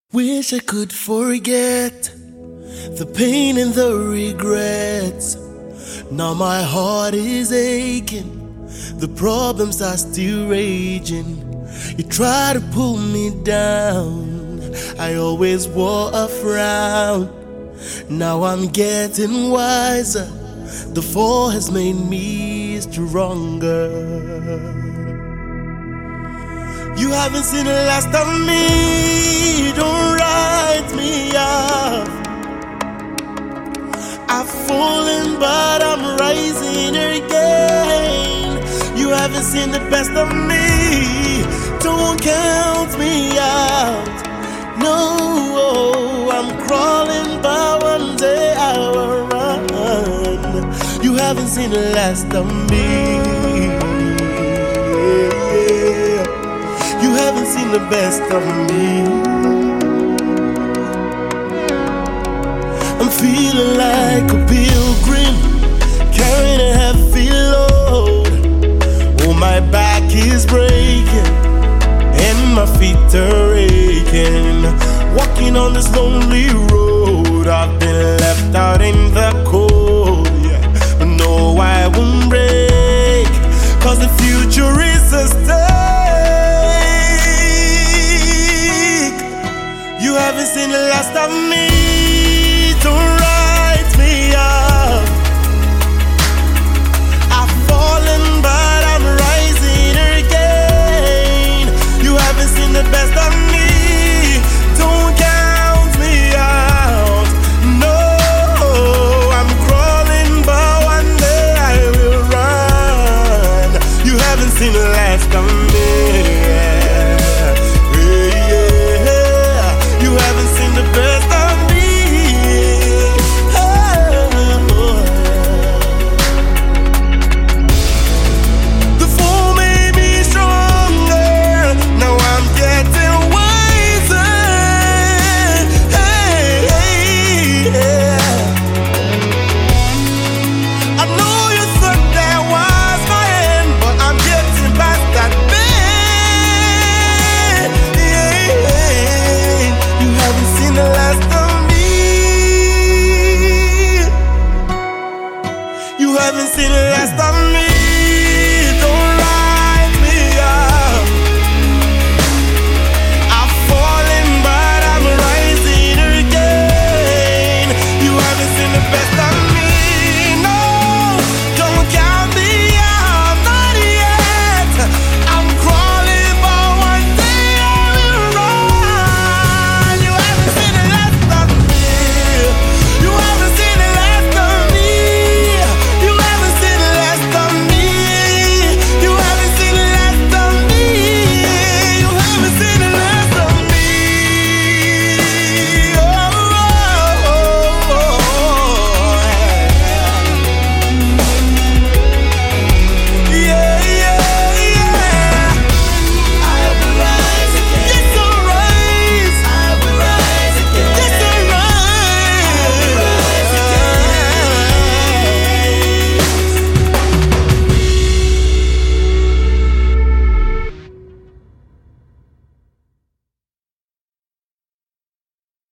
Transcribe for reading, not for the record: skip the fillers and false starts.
Wish I could forget the pain and the regrets. Now my heart is aching, the problems are still raging. You try to pull me down, I always wore a frown. Now I'm getting wiser, the fall has made me stronger. You haven't seen the last of me, don't write me off. I've fallen but I'm rising again. You haven't seen the best of me, don't count me out. No, I'm crawling but one day I will run. You haven't seen the last of me, you haven't seen the best of me. I'm feeling like a pilgrim, carrying a heavy load. Oh, my back is breaking, and my feet are aching. Walking on this lonely road, I've been left out in the cold, yeah. But no, I won't break, cause the future is a stake. You haven't seen the last of me, don't write me off. I've fallen but I'm rising again. You haven't seen the best of me,